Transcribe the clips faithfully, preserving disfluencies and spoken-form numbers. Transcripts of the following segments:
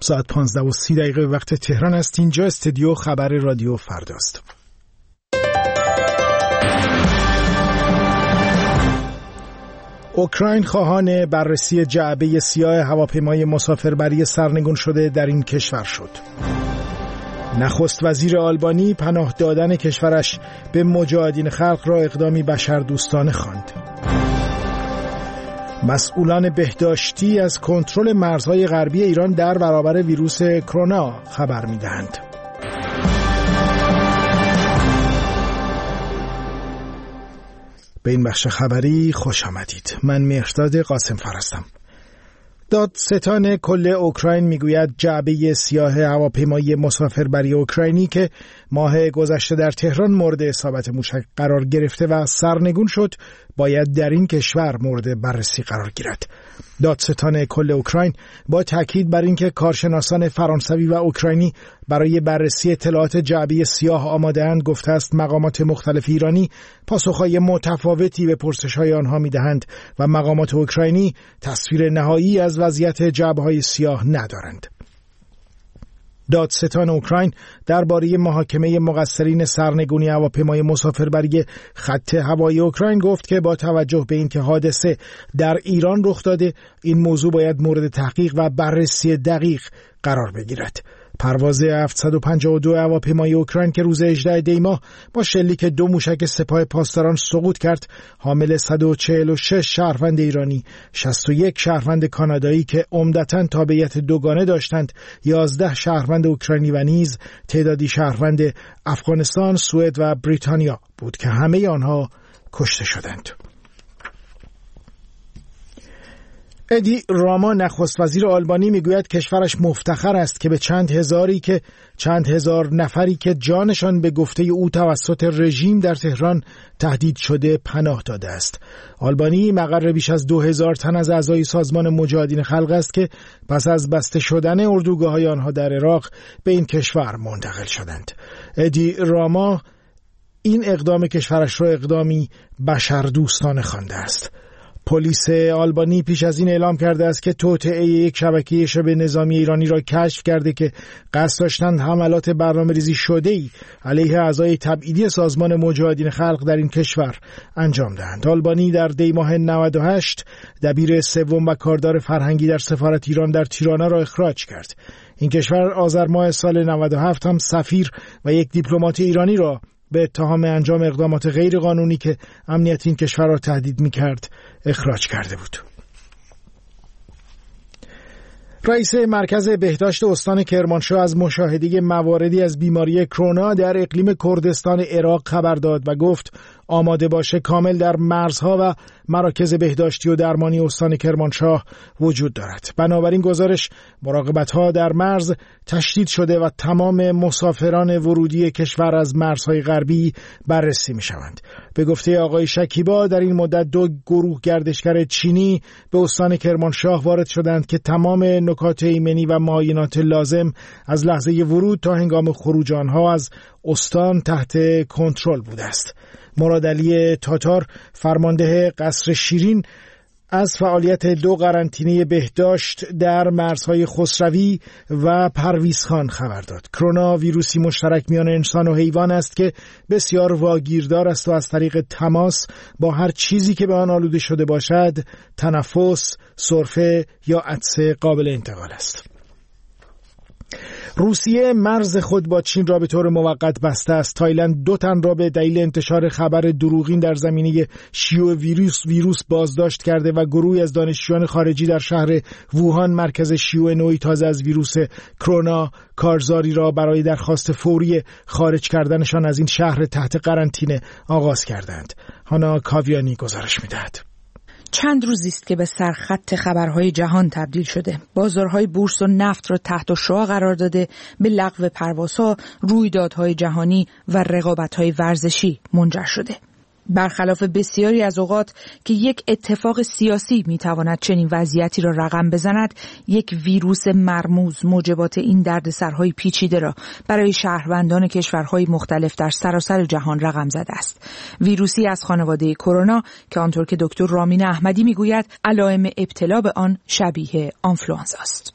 ساعت پانزده و سی دقیقه وقت تهران است. اینجا استودیو خبر رادیو فرداست. اوکراین خواهان بررسی جعبه سیاه هواپیمای مسافربری سرنگون شده در این کشور شد. نخست وزیر آلبانی پناه دادن کشورش به مجاهدین خلق را اقدامی بشردوستانه خواند. مسئولان بهداشتی از کنترل مرزهای غربی ایران در برابر ویروس کرونا خبر می‌دهند. به این بخش خبری خوش آمدید. من مهرداد قاسم فر هستم. دادستان کل اوکراین میگوید جعبه سیاه هواپیمای مسافربری اوکراینی که ماه گذشته در تهران مورد اصابت موشک قرار گرفته و سرنگون شد باید در این کشور مورد بررسی قرار گیرد. دادستان کل اوکراین با تاکید بر اینکه کارشناسان فرانسوی و اوکراینی برای بررسی اطلاعات جعبه سیاه آماده‌اند گفته است مقامات مختلف ایرانی پاسخهای متفاوتی به پرسش‌های آنها می‌دهند و مقامات اوکراینی تصویر نهایی از وضعیت جعبه‌های سیاه ندارند. دادستان اوکراین درباره محاکمه مقصرین سرنگونی هواپیمای مسافربری خط هوایی اوکراین گفت که با توجه به اینکه حادثه در ایران رخ داده این موضوع باید مورد تحقیق و بررسی دقیق قرار بگیرد. پرواز هفتصد و پنجاه و دو هواپیمای اوکراین که روز هجدهم دی ماه با شلیک دو موشک سپاه پاسداران سقوط کرد حامل صد و چهل و شش شهروند ایرانی، شصت و یک شهروند کانادایی که عمدتاً تابعیت دوگانه داشتند، یازده شهروند اوکراینی و نیز تعدادی شهروند افغانستان، سوئد و بریتانیا بود که همه آنها کشته شدند. ادی راما نخست وزیر آلبانی میگوید کشورش مفتخر است که به چند هزاری که چند هزار نفری که جانشان به گفته او توسط رژیم در تهران تهدید شده پناه داده است. آلبانی مقر بیش از دو هزار تن از اعضای سازمان مجاهدین خلق است که پس از بسته شدن اردوگاه‌های آنها در عراق به این کشور منتقل شدند. ادی راما این اقدام کشورش را اقدامی بشردوستانه خوانده است. پلیس آلبانی پیش از این اعلام کرده است که توطئه یک شبکه شبه نظامی ایرانی را کشف کرده که قصد داشتند حملات برنامه‌ریزی شده‌ای علیه اعضای تبعیدی سازمان مجاهدین خلق در این کشور انجام دهند. آلبانی در دی ماه نود و هشت دبیر سوم و کاردار فرهنگی در سفارت ایران در تیرانا را اخراج کرد. این کشور آذر ماه سال نود و هفت هم سفیر و یک دیپلمات ایرانی را به اتهام انجام اقدامات غیر قانونی که امنیت این کشور را تهدید می‌کرد اخراج کرده بود. رئیس مرکز بهداشت استان کرمانشاه از مشاهده مواردی از بیماری کرونا در اقلیم کردستان عراق خبر داد و گفت آماده باشه کامل در مرزها و مراکز بهداشتی و درمانی استان کرمانشاه وجود دارد. بنابراین گزارش مراقبت‌ها در مرز تشدید شده و تمام مسافران ورودی کشور از مرزهای غربی بررسی می‌شوند. به گفته آقای شکیبا در این مدت دو گروه گردشگر چینی به استان کرمانشاه وارد شدند که تمام نکات ایمنی و معاینات لازم از لحظه ورود تا هنگام خروج آنها از استان تحت کنترل بوده است. مراد علی تاتار فرمانده قصر شیرین از فعالیت دو قرنطینه بهداشت در مرزهای خسروی و پرویزخان خبر داد. کرونا ویروسی مشترک میان انسان و حیوان است که بسیار واگیردار است و از طریق تماس با هر چیزی که به آن آلوده شده باشد، تنفس، سرفه یا عطسه قابل انتقال است. روسیه مرز خود با چین را به طور موقت بسته است. تایلند دو تن را به دلیل انتشار خبر دروغین در زمینه شیوع ویروس ویروس بازداشت کرده و گروهی از دانشجویان خارجی در شهر ووهان مرکز شیوع نوعی تازه از ویروس کرونا کارزاری را برای درخواست فوری خارج کردنشان از این شهر تحت قرنطینه آغاز کردند. هانا کاویانی گزارش می‌دهد. چند روزی است که به سرخط خبرهای جهان تبدیل شده. بازارهای بورس و نفت را تحت شعاع قرار داده، به لغو پروازها، رویدادهای جهانی و رقابت‌های ورزشی منجر شده. برخلاف بسیاری از اوقات که یک اتفاق سیاسی میتواند چنین وضعیتی را رقم بزند، یک ویروس مرموز موجبات این دردسرهای پیچیده را برای شهروندان کشورهای مختلف در سراسر جهان رقم زده است. ویروسی از خانواده کرونا که آنطور که دکتر رامین احمدی میگوید علائم ابتلا به آن شبیه آنفلوانزا است.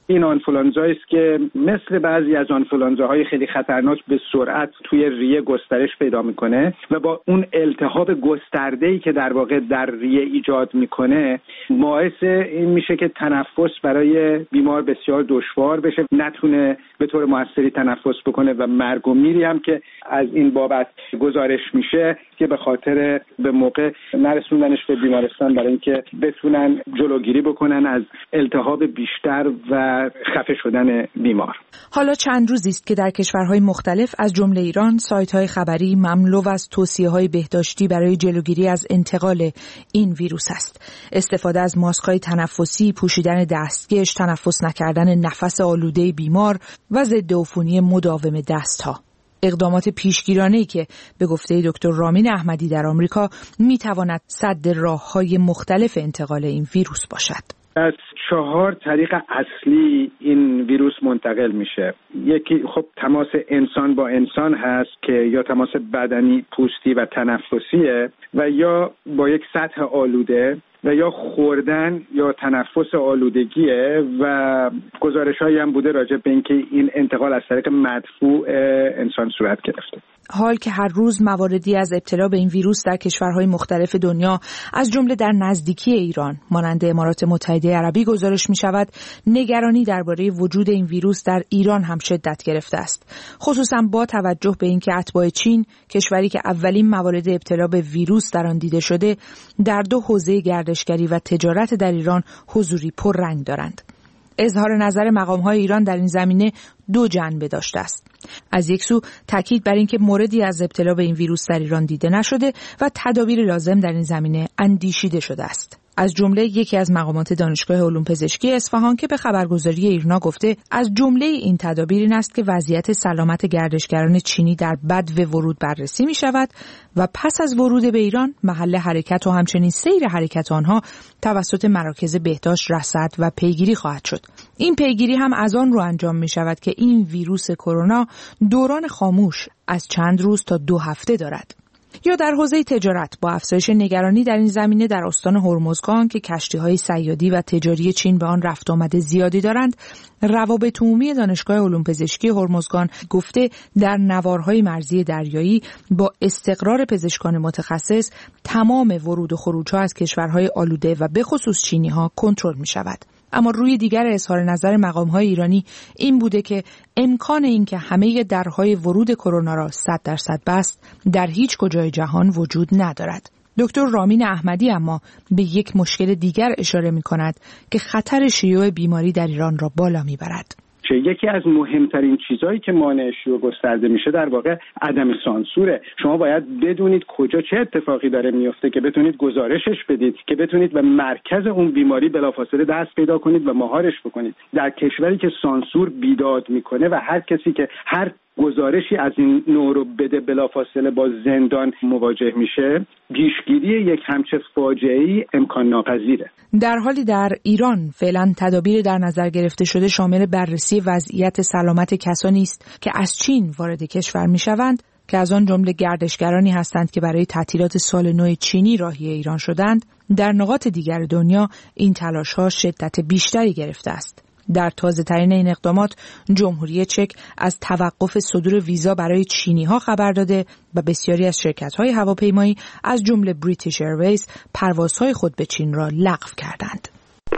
این آنفولانزایی است که مثل بعضی از آنفولانزاهای خیلی خطرناک به سرعت توی ریه گسترش پیدا میکنه و با اون التهاب گسترده‌ای که در واقع در ریه ایجاد میکنه باعث این میشه که تنفس برای بیمار بسیار دشوار بشه، نتونه به طور موثری تنفس بکنه و مرگ و میری هم که از این بابت گزارش میشه که به خاطر به موقع نرسوندنش به بیمارستان برای اینکه بتونن جلوگیری بکنن از التهاب بیشتر و خفه شدن بیمار. حالا چند روزی است که در کشورهای مختلف از جمله ایران سایت‌های خبری مملو از توصیه‌های بهداشتی برای جلوگیری از انتقال این ویروس است. استفاده از ماسک‌های تنفسی، پوشیدن دستکش، تنفس نکردن نفس آلوده بیمار و ضد عفونی مداوم دست‌ها. اقدامات پیشگیرانه‌ای که به گفته دکتر رامین احمدی در آمریکا می‌تواند سد راه‌های مختلف انتقال این ویروس باشد. از چهار طریق اصلی این ویروس منتقل میشه. یکی خب تماس انسان با انسان هست که یا تماس بدنی، پوستی و تنفسیه و یا با یک سطح آلوده و یا خوردن یا تنفس آلودگیه و گزارش‌هایی هم بوده راجع به اینکه این انتقال از طریق مدفوع انسان صورت گرفته. حال که هر روز مواردی از ابتلا به این ویروس در کشورهای مختلف دنیا از جمله در نزدیکی ایران مانند امارات متحده عربی گزارش می شود، نگرانی درباره وجود این ویروس در ایران هم شدت گرفته است، خصوصا با توجه به اینکه اتباع چین، کشوری که اولین موارد ابتلا به ویروس در آن دیده شده، در دو حوزه گردشگری و تجارت در ایران حضوری پررنگ دارند. اظهار نظر مقام‌های ایران در این زمینه دو جنبه داشته است. از یک سو تاکید بر اینکه موردی از ابتلا به این ویروس در ایران دیده نشده و تدابیر لازم در این زمینه اندیشیده شده است. از جمله یکی از مقامات دانشگاه علوم پزشکی اصفهان که به خبرگزاری ایرنا گفته از جمله این تدابیر این است که وضعیت سلامت گردشگران چینی در بدو ورود بررسی می شود و پس از ورود به ایران محل حرکت و همچنین سیر حرکت آنها توسط مراکز بهداشت رصد و پیگیری خواهد شد. این پیگیری هم از آن رو انجام می شود که این ویروس کرونا دوران خاموش از چند روز تا دو هفته دارد. یا در حوزه تجارت با افزایش نگرانی در این زمینه در استان هرمزگان که کشتی‌های صیادی و تجاری چین به آن رفت آمد زیادی دارند، روابط عمومی دانشگاه علوم پزشکی هرمزگان گفته در نوارهای مرزی دریایی با استقرار پزشکان متخصص تمام ورود و خروج‌ها از کشورهای آلوده و به خصوص چینی‌ها کنترل می‌شود. اما روی دیگر اظهار نظر مقام‌های ایرانی این بوده که امکان اینکه همه درهای ورود کرونا را صد درصد بست در هیچ کجای جهان وجود ندارد. دکتر رامین احمدی اما به یک مشکل دیگر اشاره می‌کند که خطر شیوع بیماری در ایران را بالا می‌برد. یکی از مهمترین چیزهایی که مانع شیوع گسترده میشه در واقع عدم سانسوره. شما باید بدونید کجا چه اتفاقی داره میفته که بتونید گزارشش بدید، که بتونید به مرکز اون بیماری بلافاصله دست پیدا کنید و مهارش بکنید. در کشوری که سانسور بیداد میکنه و هر کسی که هر گزارشی از این نوع رو بده بلافاصله با زندان مواجه میشه، پیشگیری یک همچه فاجعه‌ای امکان ناپذیره. در حالی در ایران فعلا تدابیر در نظر گرفته شده شامل بررسی وضعیت سلامت کسانی است که از چین وارد کشور میشوند، که از آن جمله گردشگرانی هستند که برای تعطیلات سال نو چینی راهی ایران شدند. در نقاط دیگر دنیا این تلاش‌ها شدت بیشتری گرفته است. در تازه‌ترین این اقدامات جمهوری چک از توقف صدور ویزا برای چینی‌ها خبر داده و بسیاری از شرکت‌های هواپیمایی از جمله بریتیش ایرویز پروازهای خود به چین را لغو کردند.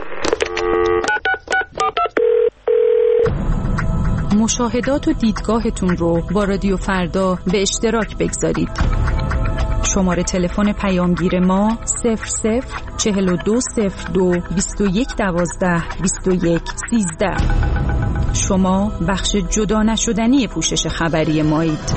مشاهدات و دیدگاهتون رو با رادیو فردا به اشتراک بگذارید. شماره تلفن پیامگیر ما صفر صفر چهل و دو صفر دو بیست و یک دوازده بیست و یک سیزده. شما بخش جدا نشدنی پوشش خبری مایید.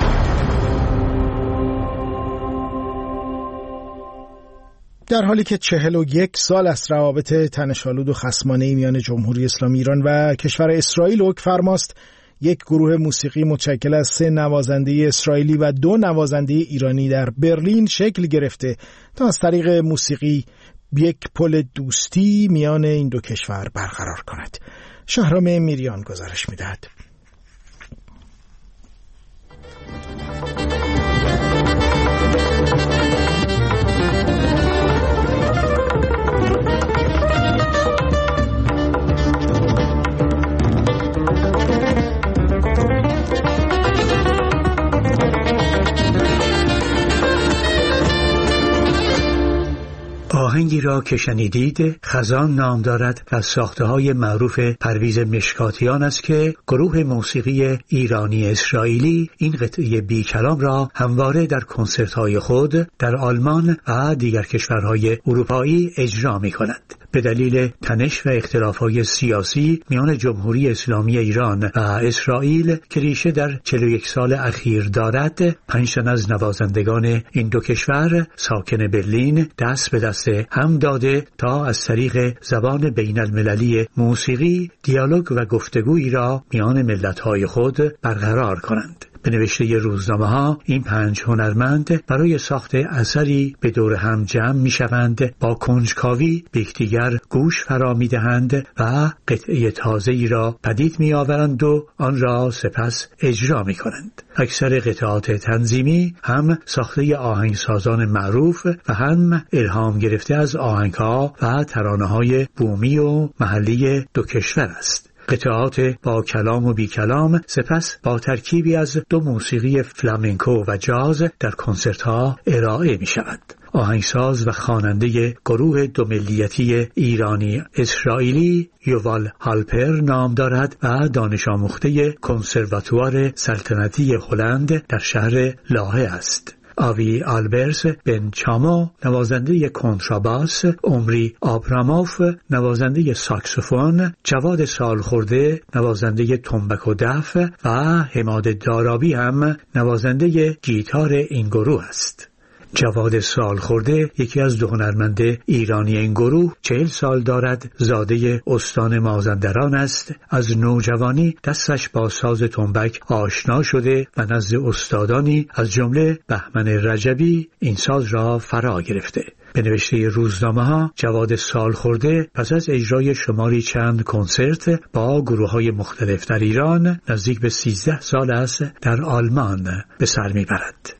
در حالی که چهل و یک سال از روابط تنش‌آلود و خصمانه میان جمهوری اسلامی ایران و کشور اسرائیل حکم فرماست، یک گروه موسیقی متشکل از سه نوازنده اسرائیلی و دو نوازنده ایرانی در برلین شکل گرفته تا از طریق موسیقی یک پل دوستی میان این دو کشور برقرار کند. شهرام میریان گزارش می‌دهد. آهنگی را که شنیدید خزان نام دارد و از ساخته‌های معروف پرویز مشکاتیان است که گروه موسیقی ایرانی اسرائیلی این قطعه بی کلام را همواره در کنسرت‌های خود در آلمان و دیگر کشورهای اروپایی اجرا می‌کند. به دلیل تنش و اختلاف‌های سیاسی میان جمهوری اسلامی ایران و اسرائیل که ریشه در چهل و یک سال اخیر دارد، پنج تن از نوازندگان این دو کشور ساکن برلین دست به دست هم داده تا از طریق زبان بین المللی موسیقی دیالوگ و گفتگویی را میان ملت‌های خود برقرار کنند. به نوشته روزنامه‌ها این پنج هنرمند برای ساخت اثری به دور هم جمع می‌شوند، با کنجکاوی به یکدیگر گوش فرا می‌دهند و قطعه تازه‌ای را پدید می‌آورند و آن را سپس اجرا می‌کنند. اکثر قطعات تنظیمی هم ساخته آهنگسازان معروف و هم الهام گرفته از آهنگ‌ها و ترانه‌های بومی و محلی دو کشور است. قطعات با کلام و بی کلام سپس با ترکیبی از دو موسیقی فلامنکو و جاز در کنسرت‌ها ارائه می شود. آهنگساز و خواننده گروه دو ملیتی ایرانی اسرائیلی یووال هالپر نام دارد و دانش آموخته کنسرواتوار سلطنتی هلند در شهر لاهه است. آوی آلبرس بن چامو نوازنده کنتراباس، عمری آبراموف نوازنده ساکسوفون، جواد سالخورده نوازنده تنبک و دف و حماد دارابی هم نوازنده گیتار این گروه است. جواد سالخورده یکی از دو هنرمند ایرانی این گروه چهل سال دارد، زاده استان مازندران است. از نوجوانی دستش با ساز تنبک آشنا شده و نزد استادانی از جمله بهمن رجبی این ساز را فرا گرفته. به نوشته روزنامه‌ها جواد سالخورده پس از اجرای شماری چند کنسرت با گروه‌های مختلف در ایران نزدیک به سیزده سال است در آلمان به سر می‌برد.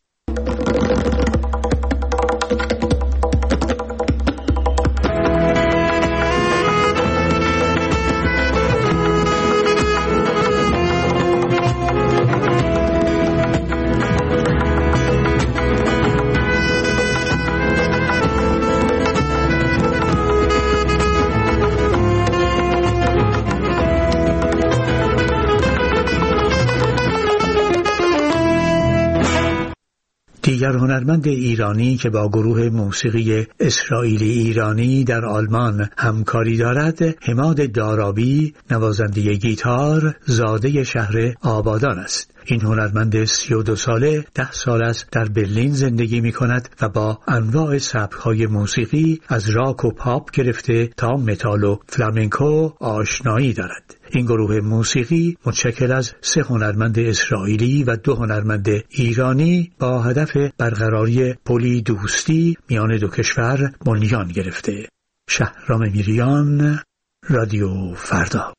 دیگر هنرمند ایرانی که با گروه موسیقی اسرائیلی ایرانی در آلمان همکاری دارد، حماد دارابی نوازنده گیتار زاده شهر آبادان است. این هنرمند سی و دو ساله ده سال است در برلین زندگی می کند و با انواع سبک‌های موسیقی از راک و پاپ گرفته تا متال و فلامنکو آشنایی دارد. این گروه موسیقی متشکل از سه هنرمند اسرائیلی و دو هنرمند ایرانی با هدف برقراری پلی دوستی میان دو کشور بنیان گرفته. شهرام میریان، رادیو فردا.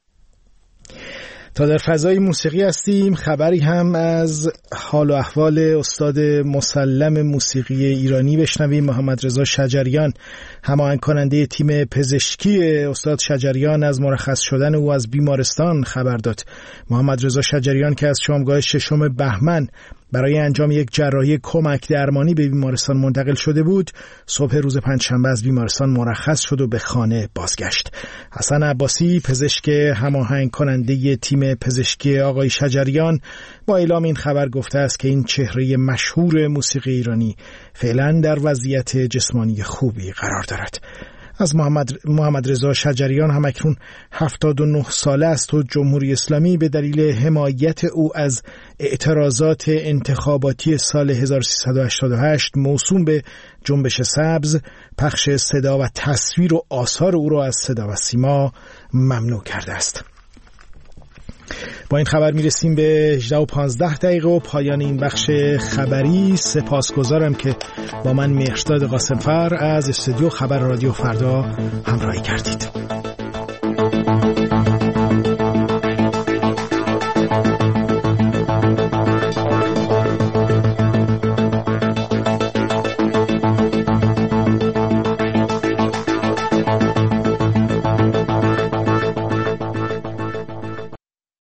تا در فضای موسیقی هستیم، خبری هم از حال و احوال استاد مسلم موسیقی ایرانی بشنویم. محمد رضا شجریان، هماهنگ کننده تیم پزشکی استاد شجریان، از مرخص شدن او از بیمارستان خبر داد. محمد رضا شجریان که از شامگاه ششم بهمن برای انجام یک جراحی کمک درمانی به بیمارستان منتقل شده بود، صبح روز پنجشنبه از بیمارستان مرخص شد و به خانه بازگشت. حسن عباسی، پزشک هماهنگ کننده تیم پزشکی آقای شجریان، با اعلام این خبر گفته است که این چهره مشهور موسیقی ایرانی فعلا در وضعیت جسمانی خوبی قرار دارد. از محمد محمد رضا شجریان هم اکنون هفتاد و نه ساله است و جمهوری اسلامی به دلیل حمایت او از اعتراضات انتخاباتی سال هزار و سیصد و هشتاد و هشت موسوم به جنبش سبز، پخش صدا و تصویر و آثار او را از صدا و سیما ممنوع کرده است. با این خبر میرسیم به هجده و پانزده دقیقه و پایان این بخش خبری. سپاسگزارم که با من مهرداد قاسمفر از استودیو خبر رادیو فردا همراهی کردید.